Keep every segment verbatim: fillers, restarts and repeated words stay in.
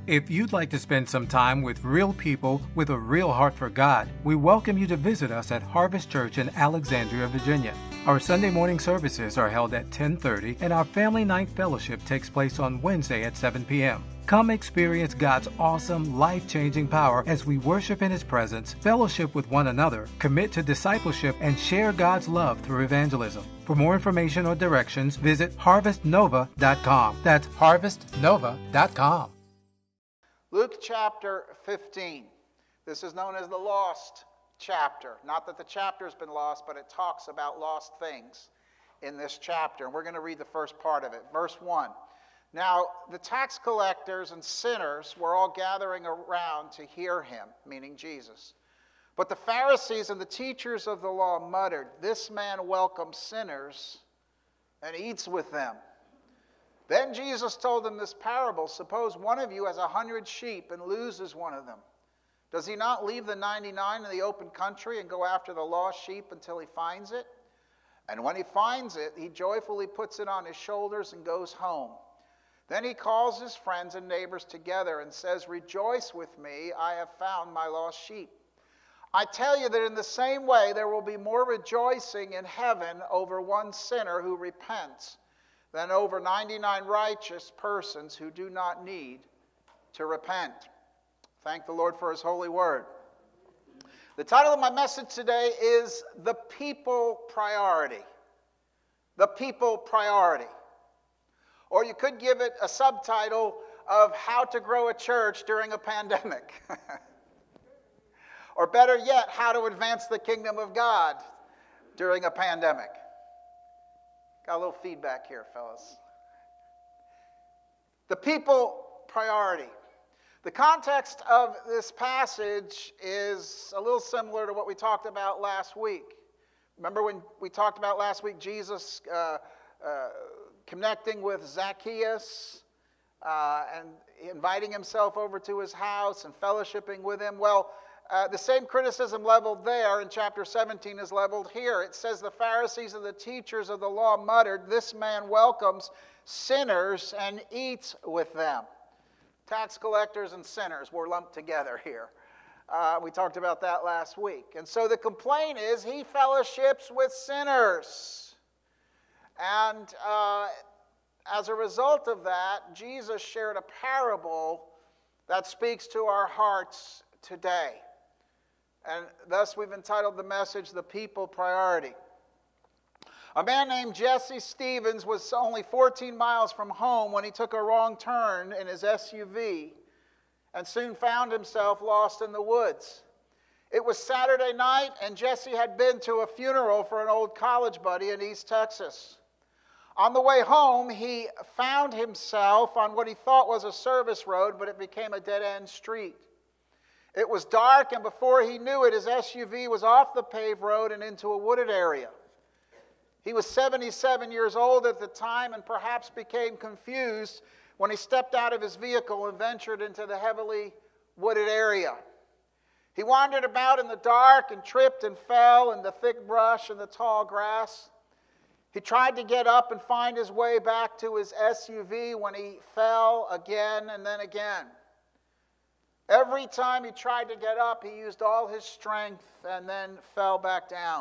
If you'd like to spend some time with real people with a real heart for God, we welcome you to visit us at Harvest Church in Alexandria, Virginia. Our Sunday morning services are held at ten thirty, and our Family Night Fellowship takes place on Wednesday at seven p.m. Come experience God's awesome, life-changing power as we worship in His presence, fellowship with one another, commit to discipleship, and share God's love through evangelism. For more information or directions, visit harvest nova dot com. That's harvest nova dot com. Luke chapter fifteen. This is known as the lost chapter. Not that the chapter's been lost, but it talks about lost things in this chapter. And we're going to read the first part of it. Verse one. Now, the tax collectors and sinners were all gathering around to hear him, meaning Jesus. But the Pharisees and the teachers of the law muttered, "This man welcomes sinners and eats with them." Then Jesus told them this parable. Suppose one of you has a hundred sheep and loses one of them. Does he not leave the ninety-nine in the open country and go after the lost sheep until he finds it? And when he finds it, he joyfully puts it on his shoulders and goes home. Then he calls his friends and neighbors together and says, "Rejoice with me, I have found my lost sheep." I tell you that in the same way there will be more rejoicing in heaven over one sinner who repents than over ninety-nine righteous persons who do not need to repent. Thank the Lord for His holy word. The title of my message today is The People Priority. The People Priority. Or you could give it a subtitle of How to Grow a Church During a Pandemic. Or better yet, How to Advance the Kingdom of God During a Pandemic. Got a little feedback here, fellas. The people priority. The context of this passage is a little similar to what we talked about last week. Remember when we talked about last week Jesus uh, uh, connecting with Zacchaeus uh, and inviting himself over to his house and fellowshipping with him? Well, Uh, the same criticism leveled there in chapter seventeen is leveled here. It says the Pharisees and the teachers of the law muttered, "This man welcomes sinners and eats with them." Tax collectors and sinners were lumped together here. Uh, we talked about that last week. And so the complaint is he fellowships with sinners. And uh, as a result of that, Jesus shared a parable that speaks to our hearts today. And thus we've entitled the message, The People Priority. A man named Jesse Stevens was only fourteen miles from home when he took a wrong turn in his S U V and soon found himself lost in the woods. It was Saturday night, and Jesse had been to a funeral for an old college buddy in East Texas. On the way home, he found himself on what he thought was a service road, but it became a dead-end street. It was dark, and before he knew it, his S U V was off the paved road and into a wooded area. He was seventy-seven years old at the time and perhaps became confused when he stepped out of his vehicle and ventured into the heavily wooded area. He wandered about in the dark and tripped and fell in the thick brush and the tall grass. He tried to get up and find his way back to his S U V when he fell again and then again. Every time he tried to get up, he used all his strength and then fell back down.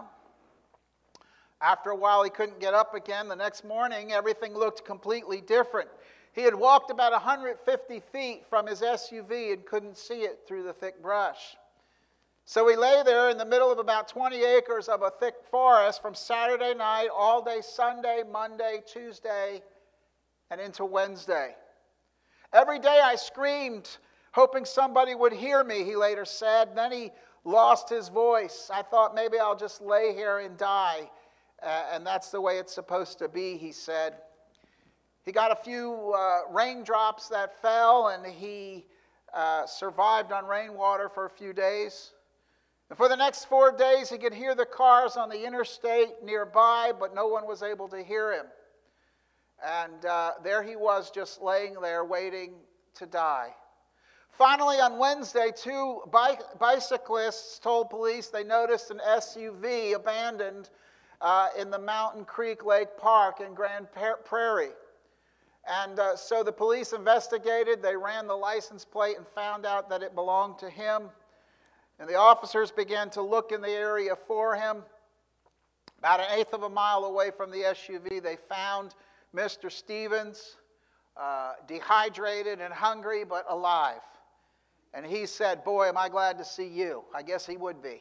After a while, he couldn't get up again. The next morning, everything looked completely different. He had walked about one hundred fifty feet from his S U V and couldn't see it through the thick brush. So he lay there in the middle of about twenty acres of a thick forest from Saturday night, all day Sunday, Monday, Tuesday, and into Wednesday. Every day I screamed, hoping somebody would hear me, he later said. Then he lost his voice. I thought maybe I'll just lay here and die. Uh, and that's the way it's supposed to be, he said. He got a few uh, raindrops that fell, and he uh, survived on rainwater for a few days. And for the next four days, he could hear the cars on the interstate nearby, but no one was able to hear him. And uh, there he was, just laying there waiting to die. Finally, on Wednesday, two bicyclists told police they noticed an S U V abandoned uh, in the Mountain Creek Lake Park in Grand Prairie. And uh, so the police investigated. They ran the license plate and found out that it belonged to him. And the officers began to look in the area for him. About an eighth of a mile away from the S U V, they found Mister Stevens, uh, dehydrated and hungry, but alive. And he said, "Boy, am I glad to see you." I guess he would be.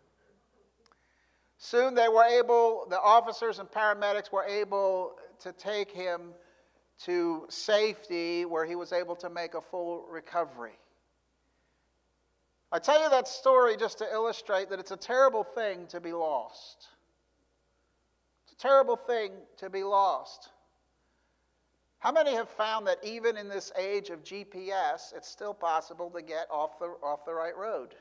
Soon they were able, the officers and paramedics were able to take him to safety where he was able to make a full recovery. I tell you that story just to illustrate that it's a terrible thing to be lost. It's a terrible thing to be lost. How many have found that even in this age of G P S, it's still possible to get off the, off the right road?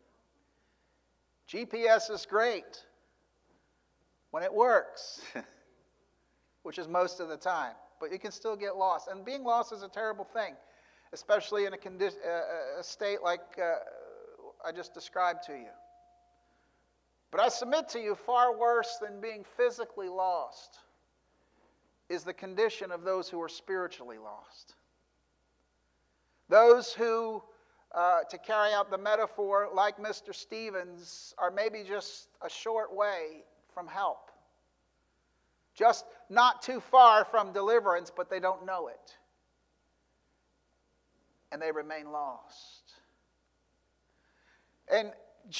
G P S is great when it works, which is most of the time. But you can still get lost. And being lost is a terrible thing, especially in a, condi- uh, a state like uh, I just described to you. But I submit to you, far worse than being physically lost is the condition of those who are spiritually lost. Those who, uh, to carry out the metaphor, like Mister Stevens, are maybe just a short way from help. Just not too far from deliverance, but they don't know it. And they remain lost. And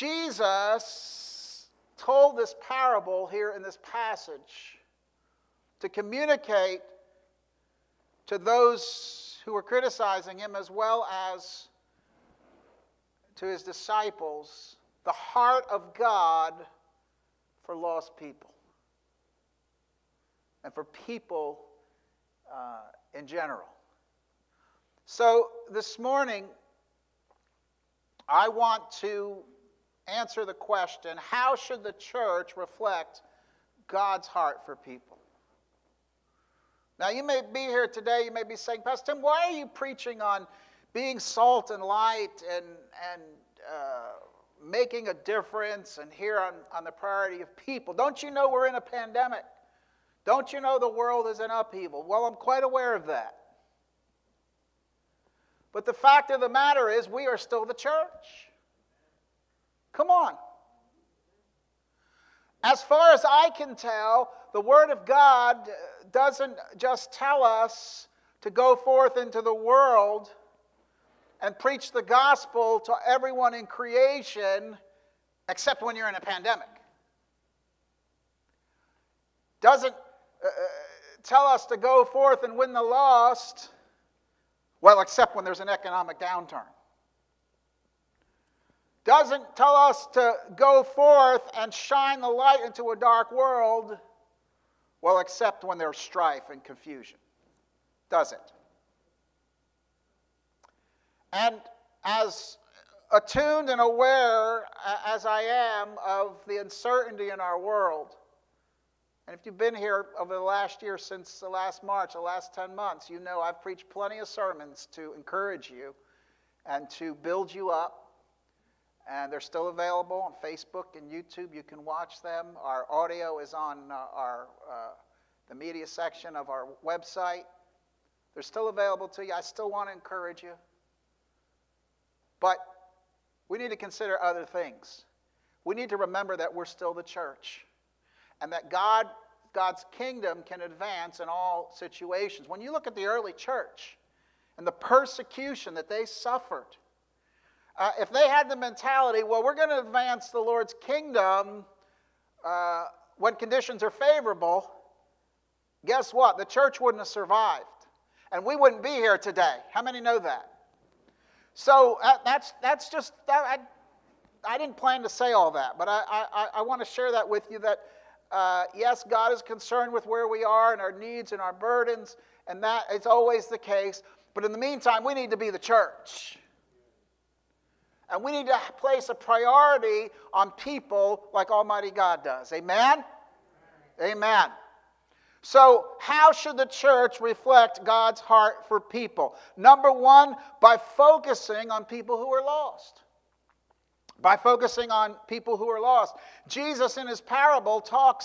Jesus told this parable here in this passage to communicate to those who were criticizing him, as well as to his disciples, the heart of God for lost people and for people uh, in general. So this morning, I want to answer the question, how should the church reflect God's heart for people? Now, you may be here today, you may be saying, Pastor Tim, why are you preaching on being salt and light and, and uh, making a difference and here on, on the priority of people? Don't you know we're in a pandemic? Don't you know the world is in upheaval? Well, I'm quite aware of that. But the fact of the matter is, we are still the church. Come on. As far as I can tell, the Word of God doesn't just tell us to go forth into the world and preach the gospel to everyone in creation, except when you're in a pandemic. Doesn't uh, tell us to go forth and win the lost, well, except when there's an economic downturn. Doesn't tell us to go forth and shine the light into a dark world, well, except when there's strife and confusion. Does it? And as attuned and aware as I am of the uncertainty in our world, and if you've been here over the last year, since the last March, the last ten months, you know I've preached plenty of sermons to encourage you and to build you up. And they're still available on Facebook and YouTube. You can watch them. Our audio is on uh, our uh, the media section of our website. They're still available to you. I still want to encourage you. But we need to consider other things. We need to remember that we're still the church. And that God, God's kingdom can advance in all situations. When you look at the early church and the persecution that they suffered, Uh, if they had the mentality, well, we're going to advance the Lord's kingdom uh, when conditions are favorable, guess what? The church wouldn't have survived. And we wouldn't be here today. How many know that? So uh, that's that's just, that, I, I didn't plan to say all that, but I, I, I want to share that with you that, uh, yes, God is concerned with where we are and our needs and our burdens, and that is always the case. But in the meantime, we need to be the church. And we need to place a priority on people like Almighty God does. Amen? Amen? Amen. So, how should the church reflect God's heart for people? Number one, by focusing on people who are lost. By focusing on people who are lost. Jesus, in his parable, talks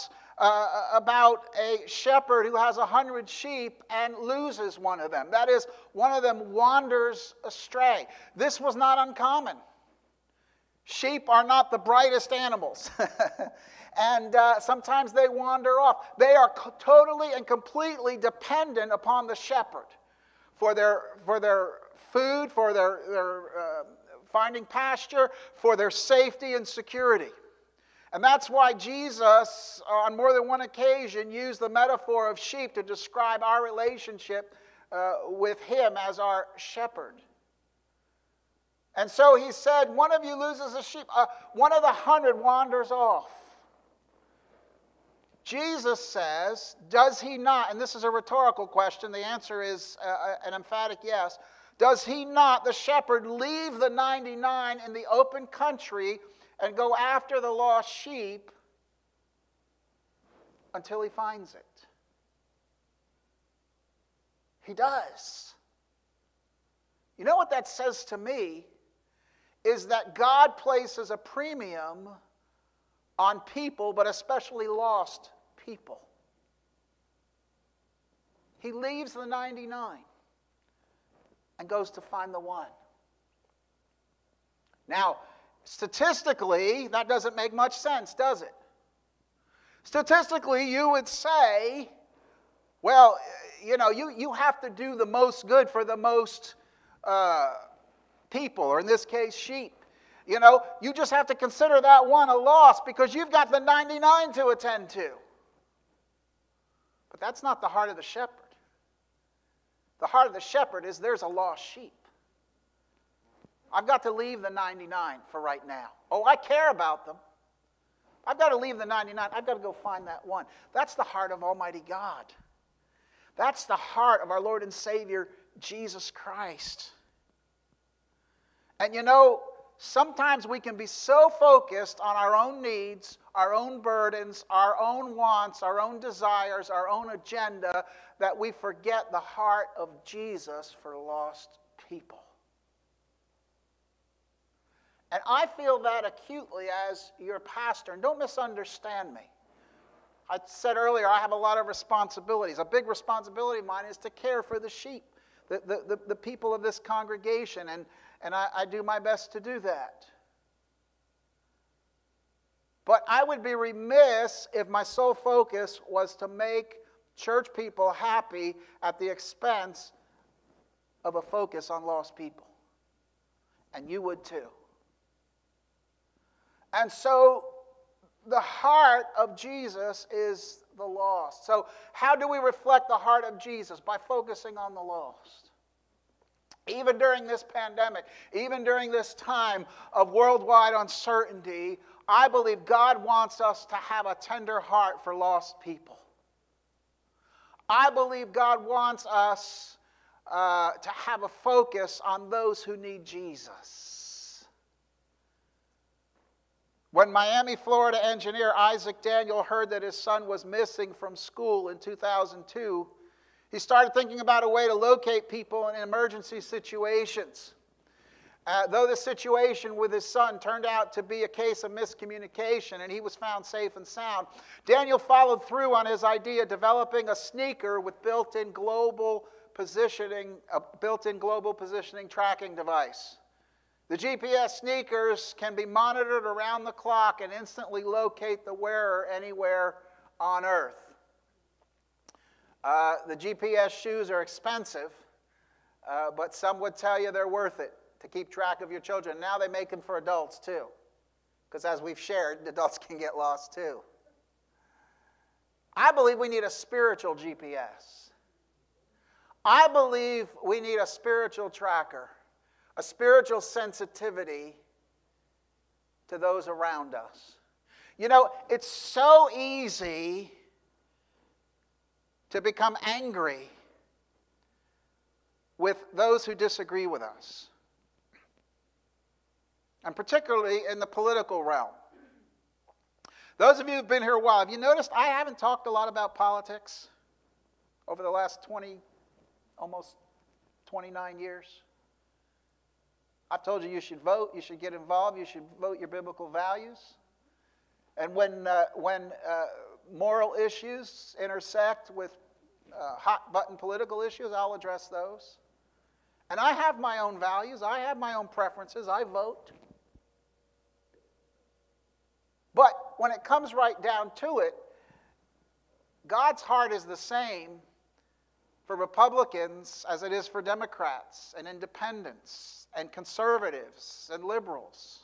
uh, about a shepherd who has a hundred sheep and loses one of them. That is, one of them wanders astray. This was not uncommon. Sheep are not the brightest animals. And uh, sometimes they wander off. They are co- totally and completely dependent upon the shepherd for their, for their food, for their, their uh, finding pasture, for their safety and security. And that's why Jesus, on more than one occasion, used the metaphor of sheep to describe our relationship uh, with him as our shepherd. And so he said, one of you loses a sheep. Uh, one of the hundred wanders off. Jesus says, does he not, and this is a rhetorical question, the answer is uh, an emphatic yes, does he not, the shepherd, leave the ninety-nine in the open country and go after the lost sheep until he finds it? He does. You know what that says to me is that God places a premium on people, but especially lost people. He leaves the ninety-nine and goes to find the one. Now, statistically, that doesn't make much sense, does it? Statistically, you would say, well, you know, you, you have to do the most good for the most uh, people, or in this case, sheep. You know, you just have to consider that one a loss because you've got the ninety-nine to attend to. But that's not the heart of the shepherd. The heart of the shepherd is there's a lost sheep. I've got to leave the ninety-nine for right now. Oh, I care about them. I've got to leave the ninety-nine. I've got to go find that one. That's the heart of Almighty God. That's the heart of our Lord and Savior, Jesus Christ. And you know, sometimes we can be so focused on our own needs, our own burdens, our own wants, our own desires, our own agenda, that we forget the heart of Jesus for lost people. And I feel that acutely as your pastor. And don't misunderstand me. I said earlier, I have a lot of responsibilities. A big responsibility of mine is to care for the sheep, the, the, the, the people of this congregation. And, and I, I do my best to do that. But I would be remiss if my sole focus was to make church people happy at the expense of a focus on lost people. And you would too. And so the heart of Jesus is the lost. So how do we reflect the heart of Jesus? By focusing on the lost. Even during this pandemic, even during this time of worldwide uncertainty, I believe God wants us to have a tender heart for lost people. I believe God wants us uh, to have a focus on those who need Jesus. When Miami, Florida engineer Isaac Daniel heard that his son was missing from school in two thousand two, he started thinking about a way to locate people in emergency situations. Uh, though the situation with his son turned out to be a case of miscommunication and he was found safe and sound, Daniel followed through on his idea, developing a sneaker with built-in global positioning, a built-in global positioning tracking device. The G P S sneakers can be monitored around the clock and instantly locate the wearer anywhere on Earth. Uh, the G P S shoes are expensive, uh, but some would tell you they're worth it to keep track of your children. Now they make them for adults too, because as we've shared, adults can get lost too. I believe we need a spiritual G P S. I believe we need a spiritual tracker, a spiritual sensitivity to those around us. You know, it's so easy to become angry with those who disagree with us, and particularly in the political realm. Those of you who've been here a while, have you noticed I haven't talked a lot about politics over the last twenty, almost twenty-nine years? I've told you you should vote, you should get involved, you should vote your biblical values. And when, uh, when uh, moral issues intersect with uh, hot-button political issues, I'll address those. And I have my own values. I have my own preferences. I vote. But when it comes right down to it, God's heart is the same for Republicans as it is for Democrats and independents and conservatives and liberals.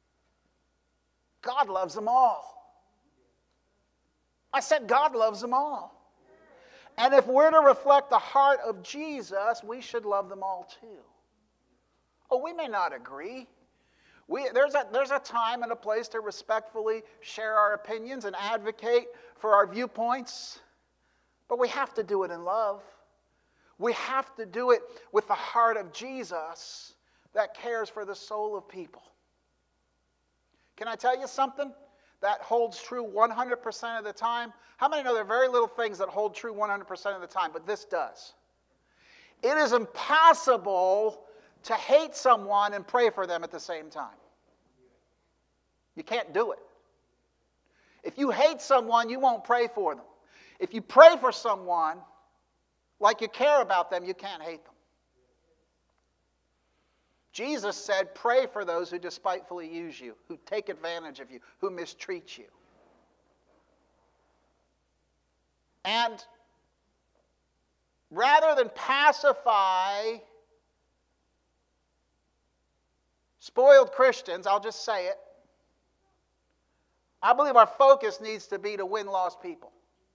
God loves them all. I said God loves them all. And if we're to reflect the heart of Jesus, we should love them all too. Oh, we may not agree. We, there's, a, there's a time and a place to respectfully share our opinions and advocate for our viewpoints. But we have to do it in love. We have to do it with the heart of Jesus that cares for the soul of people. Can I tell you something that holds true one hundred percent of the time? How many know there are very little things that hold true one hundred percent of the time, but this does? It is impossible to hate someone and pray for them at the same time. You can't do it. If you hate someone, you won't pray for them. If you pray for someone like you care about them, you can't hate them. Jesus said, pray for those who despitefully use you, who take advantage of you, who mistreat you. And rather than pacify spoiled Christians, I'll just say it, I believe our focus needs to be to win lost people.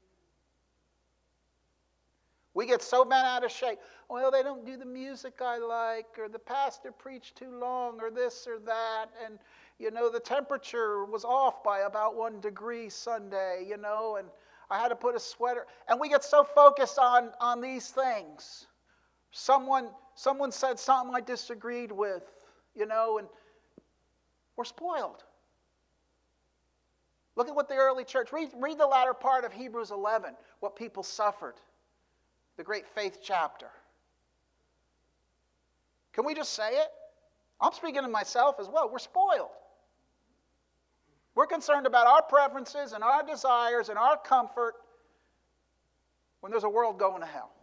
We get so bent out of shape. Well, they don't do the music I like, or the pastor preached too long, or this or that. And, you know, the temperature was off by about one degree Sunday, you know, and I had to put a sweater. And we get so focused on, on these things. Someone, someone said something I disagreed with, you know, and we're spoiled. Look at what the early church, read, read the latter part of Hebrews eleven, what people suffered. The great faith chapter. Can we just say it? I'm speaking to myself as well. We're spoiled. We're concerned about our preferences and our desires and our comfort when there's a world going to hell.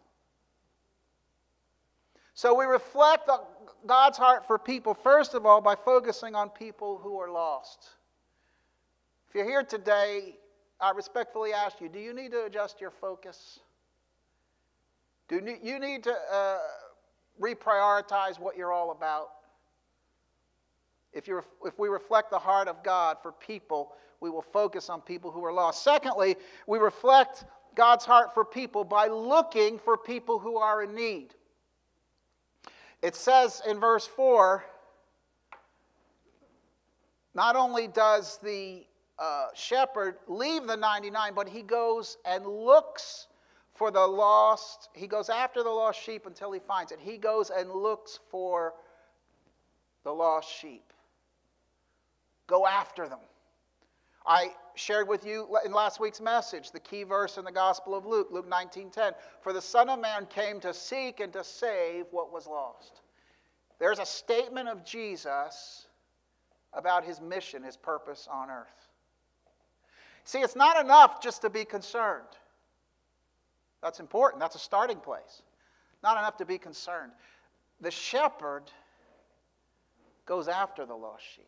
So we reflect God's heart for people, first of all, by focusing on people who are lost. If you're here today, I respectfully ask you, do you need to adjust your focus? Do you need to uh, reprioritize what you're all about? If, you're, if we reflect the heart of God for people, we will focus on people who are lost. Secondly, we reflect God's heart for people by looking for people who are in need. It says in verse four, not only does the uh, shepherd leave the ninety-nine, but he goes and looks for the lost. He goes after the lost sheep until he finds it. He goes and looks for the lost sheep. Go after them. I shared with you in last week's message the key verse in the Gospel of Luke, Luke nineteen ten. For the Son of Man came to seek and to save what was lost. There's a statement of Jesus about his mission, his purpose on earth. See, it's not enough just to be concerned. That's important. That's a starting place. Not enough to be concerned. The shepherd goes after the lost sheep.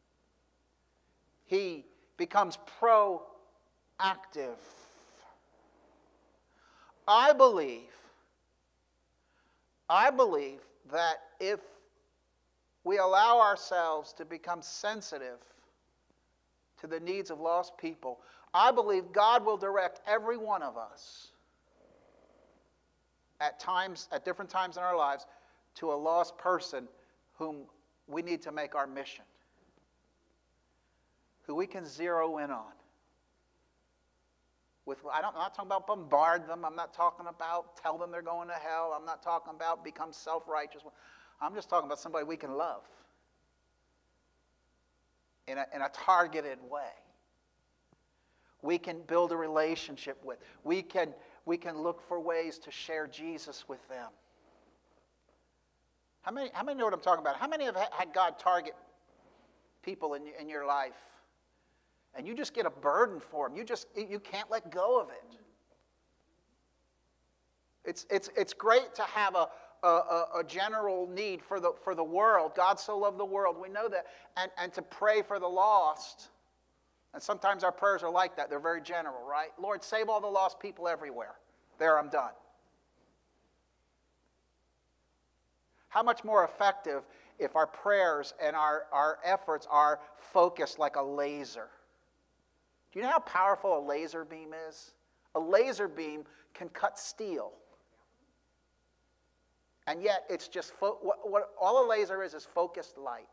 He becomes proactive. I believe, I believe that if we allow ourselves to become sensitive to the needs of lost people, I believe God will direct every one of us at times, at different times in our lives, to a lost person whom we need to make our mission, who we can zero in on. With, I don't, I'm not talking about bombard them. I'm not talking about tell them they're going to hell. I'm not talking about become self-righteous. I'm just talking about somebody we can love in a, in a targeted way. We can build a relationship with. We can, we can look for ways to share Jesus with them. How many, how many know what I'm talking about? How many have had God target people in, in your life And you just get a burden for them. You just, you can't let go of it. It's, it's, it's great to have a, a, a general need for the, for the world. God so loved the world. We know that. And, and to pray for the lost. And sometimes our prayers are like that. They're very general, right? Lord, save all the lost people everywhere. There, I'm done. How much more effective if our prayers and our, our efforts are focused like a laser? Do you know how powerful a laser beam is? A laser beam can cut steel. And yet, it's just, fo- what, what all a laser is, is focused light.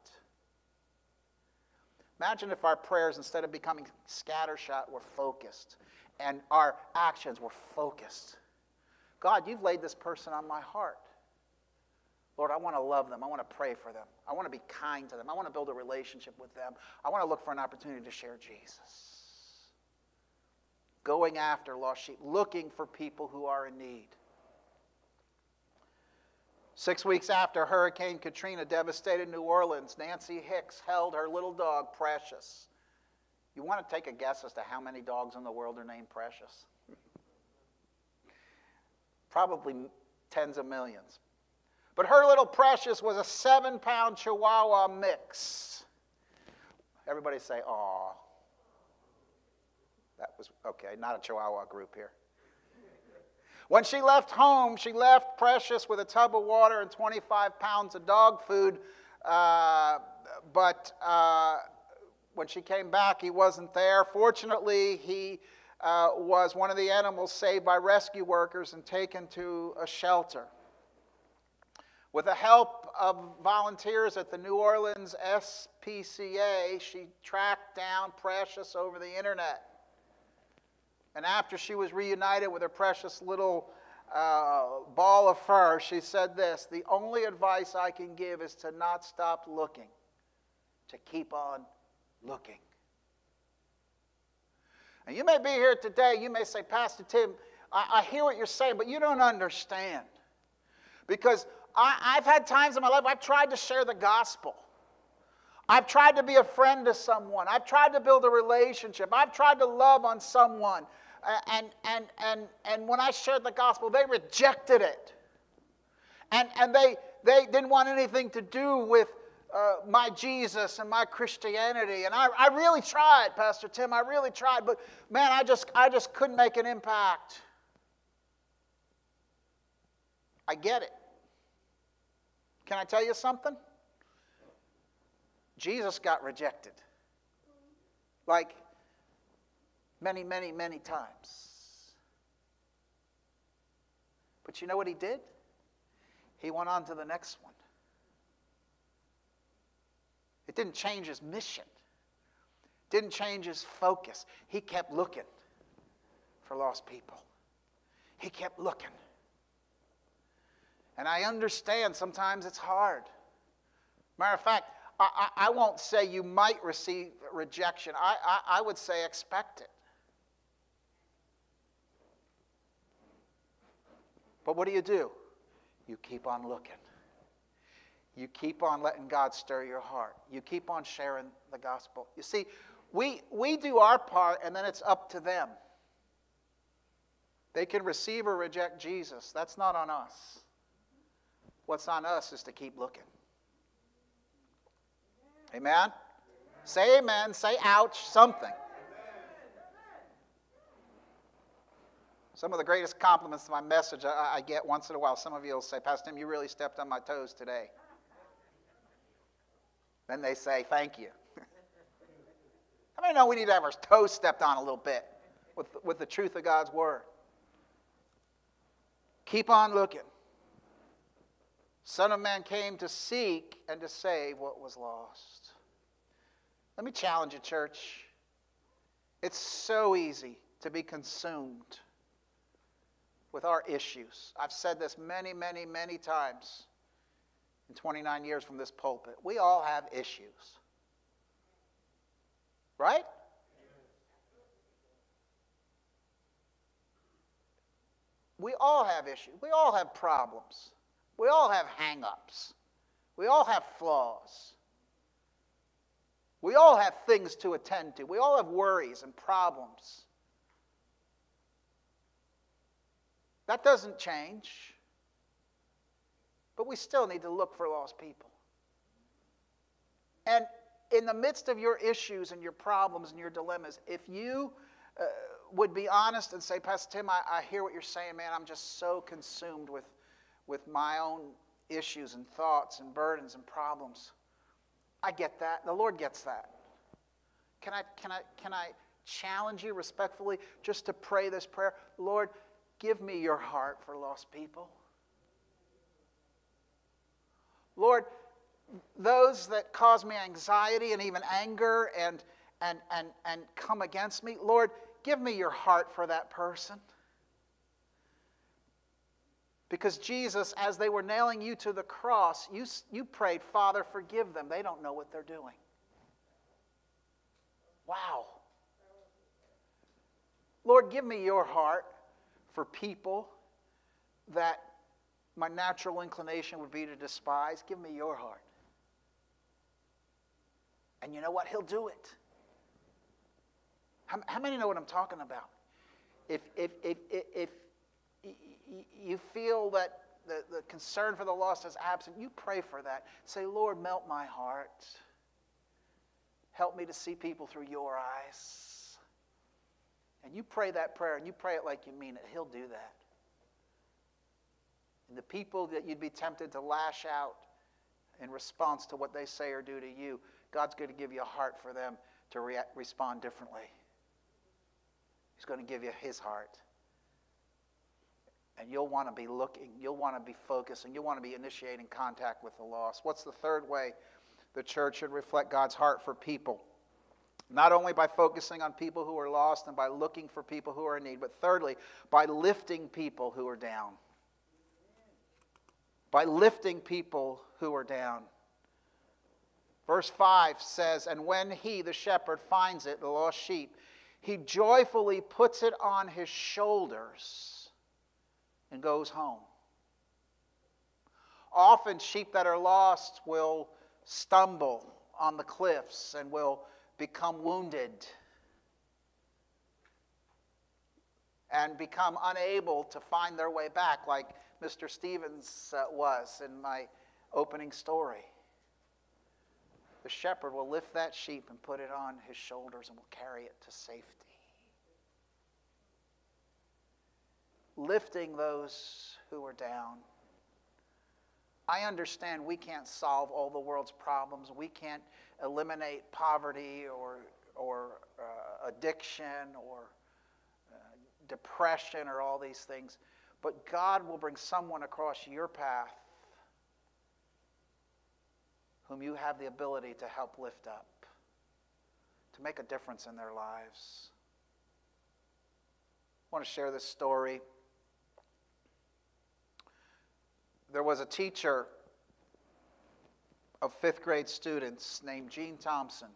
Imagine if our prayers, instead of becoming scattershot, were focused. And our actions were focused. God, you've laid this person on my heart. Lord, I want to love them. I want to pray for them. I want to be kind to them. I want to build a relationship with them. I want to look for an opportunity to share Jesus. Going after lost sheep, looking for people who are in need. Six weeks after Hurricane Katrina devastated New Orleans, Nancy Hicks held her little dog, Precious. You want to take a guess as to how many dogs in the world are named Precious? Probably tens of millions. But her little Precious was a seven-pound Chihuahua mix. Everybody say, aw. That was, okay, not a Chihuahua group here. When she left home, she left Precious with a tub of water and twenty-five pounds of dog food. Uh, but uh, when she came back, he wasn't there. Fortunately, he uh, was one of the animals saved by rescue workers and taken to a shelter. With the help of volunteers at the New Orleans S P C A, she tracked down Precious over the internet. And after she was reunited with her precious little uh, ball of fur, she said this: the only advice I can give is to not stop looking, to keep on looking. And you may be here today, you may say, Pastor Tim, I, I hear what you're saying, but you don't understand. Because I, I've had times in my life I've tried to share the gospel. I've tried to be a friend to someone. I've tried to build a relationship. I've tried to love on someone. And, and, and, and when I shared the gospel, they rejected it. And, and they, they didn't want anything to do with uh, my Jesus and my Christianity. And I, I really tried, Pastor Tim. I really tried. But, man, I just, I just couldn't make an impact. I get it. Can I tell you something? Jesus got rejected. Like many, many, many times. But you know what he did? He went on to the next one. It didn't change his mission. It didn't change his focus. He kept looking for lost people. He kept looking. And I understand sometimes it's hard. Matter of fact, I, I, I won't say you might receive rejection. I, I, I would say expect it. But what do you do? You keep on looking. You keep on letting God stir your heart. You keep on sharing the gospel. You see, we, we do our part, and then it's up to them. They can receive or reject Jesus. That's not on us. What's on us is to keep looking. Amen? Say amen. Say ouch. Something. Some of the greatest compliments to my message I, I get once in a while. Some of you will say, Pastor Tim, you really stepped on my toes today. Then they say, thank you. How many know we need to have our toes stepped on a little bit with, with the truth of God's word? Keep on looking. Son of Man came to seek and to save what was lost. Let me challenge you, church. It's so easy to be consumed with our issues. I've said this many, many, many times in twenty-nine years from this pulpit. We all have issues. Right? We all have issues. We all have problems. We all have hang-ups. We all have flaws. We all have things to attend to. We all have worries and problems. That doesn't change. But we still need to look for lost people. And in the midst of your issues and your problems and your dilemmas, if you uh, would be honest and say, Pastor Tim, I, I hear what you're saying, man. I'm just so consumed with, with my own issues and thoughts and burdens and problems. I get that. The Lord gets that. Can I, can I, can I challenge you respectfully just to pray this prayer? Lord, give me your heart for lost people. Lord, those that cause me anxiety and even anger and, and, and, and come against me, Lord, give me your heart for that person. Because Jesus, as they were nailing you to the cross, you, you prayed, Father, forgive them. They don't know what they're doing. Wow. Lord, give me your heart for people that my natural inclination would be to despise. Give me your heart. And you know what? He'll do it. How, how many know what I'm talking about? If, if, if, if, if you feel that the, the concern for the lost is absent, you pray for that. Say, Lord, melt my heart. Help me to see people through your eyes. And you pray that prayer, and you pray it like you mean it. He'll do that. And the people that you'd be tempted to lash out in response to what they say or do to you, God's going to give you a heart for them to re- respond differently. He's going to give you his heart. And you'll want to be looking, you'll want to be focusing, you'll want to be initiating contact with the lost. What's the third way the church should reflect God's heart for people? Not only by focusing on people who are lost and by looking for people who are in need, but thirdly, by lifting people who are down. By lifting people who are down. Verse five says, and when he, the shepherd, finds it, the lost sheep, he joyfully puts it on his shoulders and goes home. Often sheep that are lost will stumble on the cliffs and will become wounded and become unable to find their way back, like Mister Stevens uh, was in my opening story. The shepherd will lift that sheep and put it on his shoulders and will carry it to safety. Lifting those who are down. I understand we can't solve all the world's problems. We can't eliminate poverty or, or uh, addiction or uh, depression or all these things. But God will bring someone across your path whom you have the ability to help lift up, to make a difference in their lives. I want to share this story. There was a teacher of fifth grade students named Jean Thompson.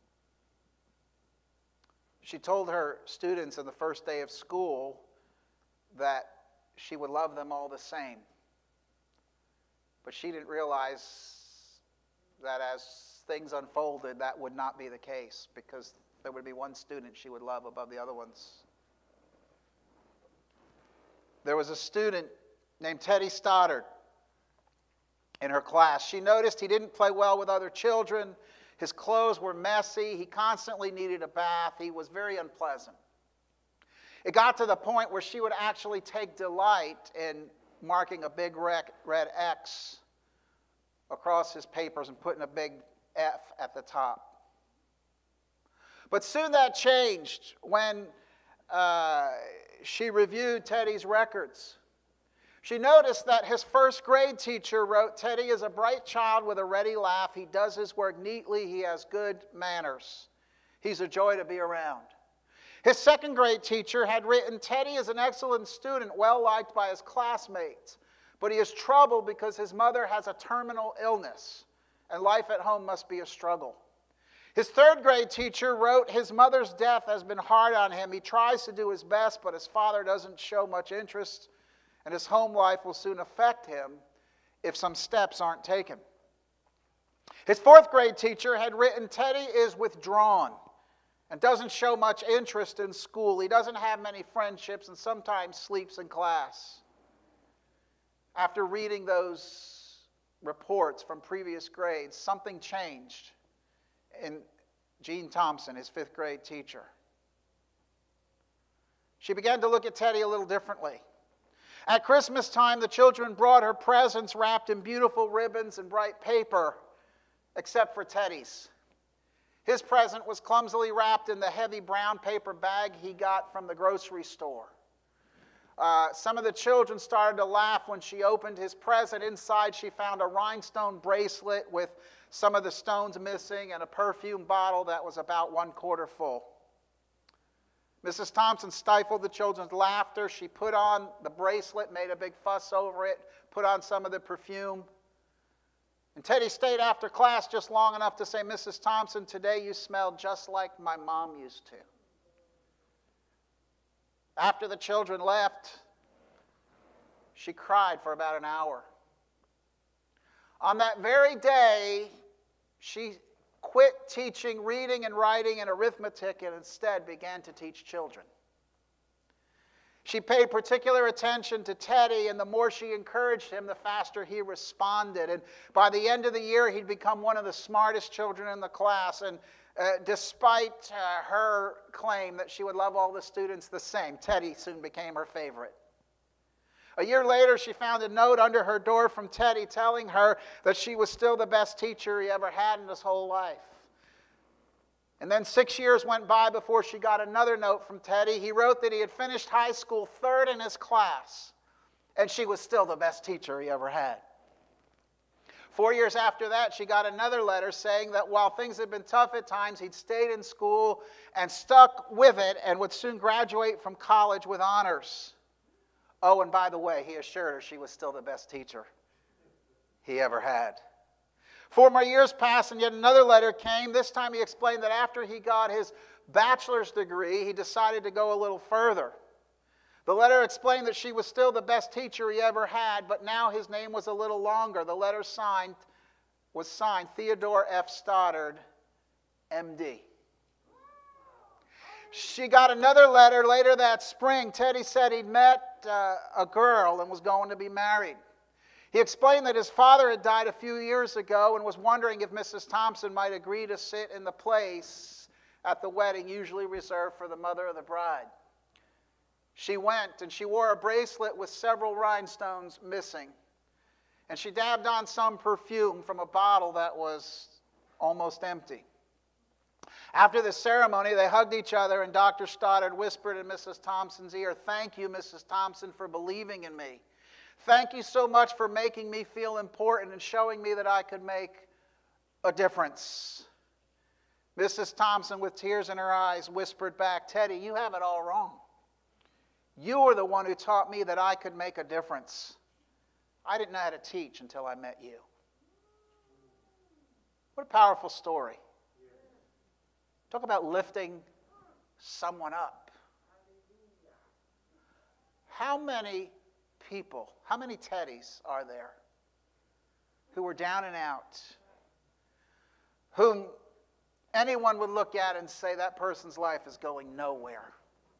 She told her students on the first day of school that she would love them all the same. But she didn't realize that as things unfolded, that would not be the case, because there would be one student she would love above the other ones. There was a student named Teddy Stoddard in her class. She noticed he didn't play well with other children. His clothes were messy. He constantly needed a bath. He was very unpleasant. It got to the point where she would actually take delight in marking a big red X across his papers and putting a big F at the top. But soon that changed when uh, she reviewed Teddy's records. She noticed that his first grade teacher wrote, Teddy is a bright child with a ready laugh. He does his work neatly. He has good manners. He's a joy to be around. His second grade teacher had written, Teddy is an excellent student, well liked by his classmates, but he is troubled because his mother has a terminal illness, and life at home must be a struggle. His third grade teacher wrote, his mother's death has been hard on him. He tries to do his best, but his father doesn't show much interest, and his home life will soon affect him if some steps aren't taken. His fourth grade teacher had written, "Teddy is withdrawn and doesn't show much interest in school. He doesn't have many friendships and sometimes sleeps in class." After reading those reports from previous grades, something changed in Jean Thompson, his fifth grade teacher. She began to look at Teddy a little differently. At Christmas time, the children brought her presents wrapped in beautiful ribbons and bright paper, except for Teddy's. His present was clumsily wrapped in the heavy brown paper bag he got from the grocery store. Uh, some of the children started to laugh when she opened his present. Inside, she found a rhinestone bracelet with some of the stones missing and a perfume bottle that was about one quarter full. Missus Thompson stifled the children's laughter. She put on the bracelet, made a big fuss over it, put on some of the perfume. And Teddy stayed after class just long enough to say, "Missus Thompson, today you smell just like my mom used to." After the children left, she cried for about an hour. On that very day, she quit teaching reading and writing and arithmetic and instead began to teach children. She paid particular attention to Teddy, and the more she encouraged him, the faster he responded. And by the end of the year, he'd become one of the smartest children in the class. And uh, despite uh, her claim that she would love all the students the same, Teddy soon became her favorite. A year later, she found a note under her door from Teddy telling her that she was still the best teacher he ever had in his whole life. And then six years went by before she got another note from Teddy. He wrote that he had finished high school third in his class, and she was still the best teacher he ever had. Four years after that, she got another letter saying that while things had been tough at times, he'd stayed in school and stuck with it and would soon graduate from college with honors. Oh, and by the way, he assured her she was still the best teacher he ever had. Four more years passed, and yet another letter came. This time he explained that after he got his bachelor's degree, he decided to go a little further. The letter explained that she was still the best teacher he ever had, but now his name was a little longer. The letter signed was signed Theodore F. Stoddard, M D She got another letter later that spring. Teddy said he'd met uh, a girl and was going to be married. He explained that his father had died a few years ago and was wondering if Missus Thompson might agree to sit in the place at the wedding usually reserved for the mother of the bride. She went, and she wore a bracelet with several rhinestones missing. And she dabbed on some perfume from a bottle that was almost empty. After the ceremony, they hugged each other, and Doctor Stoddard whispered in Missus Thompson's ear, "Thank you, Missus Thompson, for believing in me. Thank you so much for making me feel important and showing me that I could make a difference." Missus Thompson, with tears in her eyes, whispered back, "Teddy, you have it all wrong. You were the one who taught me that I could make a difference. I didn't know how to teach until I met you." What a powerful story. Talk about lifting someone up. How many people, how many Teddys are there who were down and out, whom anyone would look at and say that person's life is going nowhere?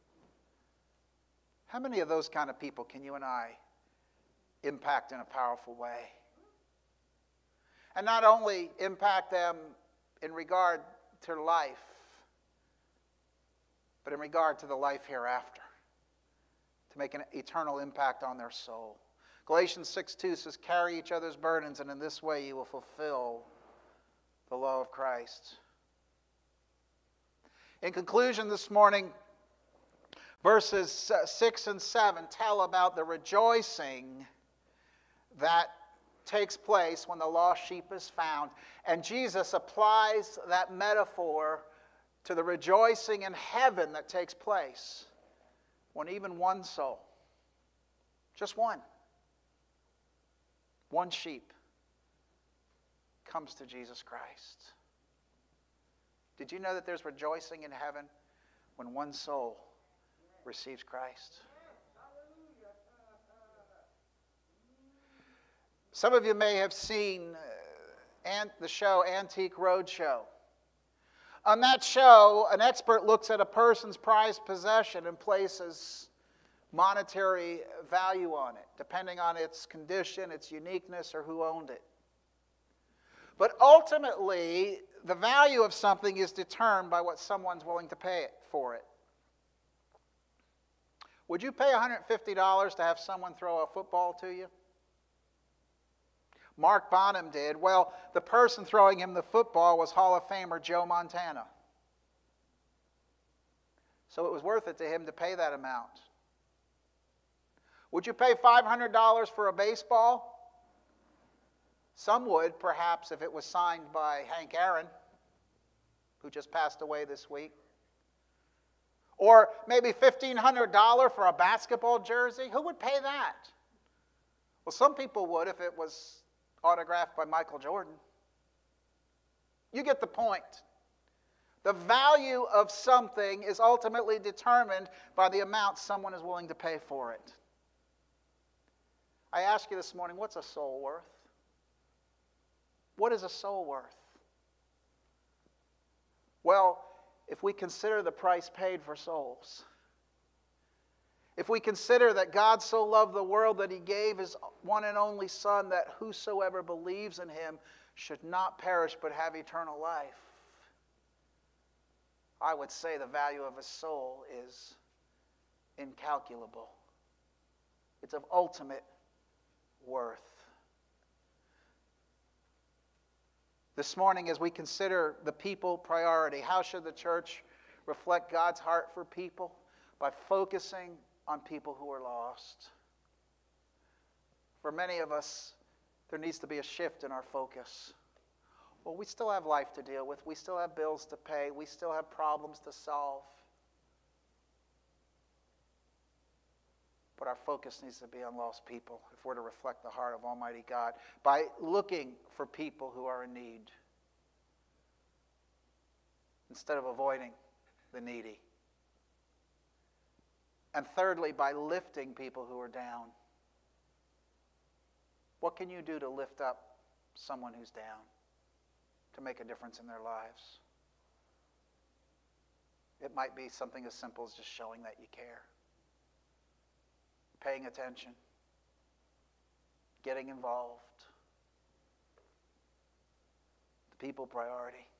How many of those kind of people can you and I impact in a powerful way? And not only impact them in regard to life, but in regard to the life hereafter, to make an eternal impact on their soul. Galatians six two says, "Carry each other's burdens, and in this way you will fulfill the law of Christ." In conclusion this morning, verses six and seven tell about the rejoicing that takes place when the lost sheep is found. And Jesus applies that metaphor to the rejoicing in heaven that takes place when even one soul, just one, one sheep, comes to Jesus Christ. Did you know that there's rejoicing in heaven when one soul receives Christ? Some of you may have seen and the show Antique Roadshow. On that show, an expert looks at a person's prized possession and places monetary value on it, depending on its condition, its uniqueness, or who owned it. But ultimately, the value of something is determined by what someone's willing to pay it for it. Would you pay one hundred fifty dollars to have someone throw a football to you? Mark Bonham did. Well, the person throwing him the football was Hall of Famer Joe Montana. So it was worth it to him to pay that amount. Would you pay five hundred dollars for a baseball? Some would, perhaps, if it was signed by Hank Aaron, who just passed away this week. Or maybe fifteen hundred dollars for a basketball jersey. Who would pay that? Well, some people would if it was autographed by Michael Jordan. You get the point. The value of something is ultimately determined by the amount someone is willing to pay for it. I ask you this morning, what's a soul worth? What is a soul worth? Well, if we consider the price paid for souls, if we consider that God so loved the world that he gave his one and only Son, that whosoever believes in him should not perish but have eternal life, I would say the value of a soul is incalculable. It's of ultimate worth. This morning, as we consider the people priority, how should the church reflect God's heart for people? By focusing on people who are lost. For many of us, there needs to be a shift in our focus. Well, we still have life to deal with. We still have bills to pay. We still have problems to solve. But our focus needs to be on lost people if we're to reflect the heart of Almighty God, by looking for people who are in need instead of avoiding the needy. And thirdly, by lifting people who are down. What can you do to lift up someone who's down, to make a difference in their lives? It might be something as simple as just showing that you care. Paying attention, getting involved. The people priority.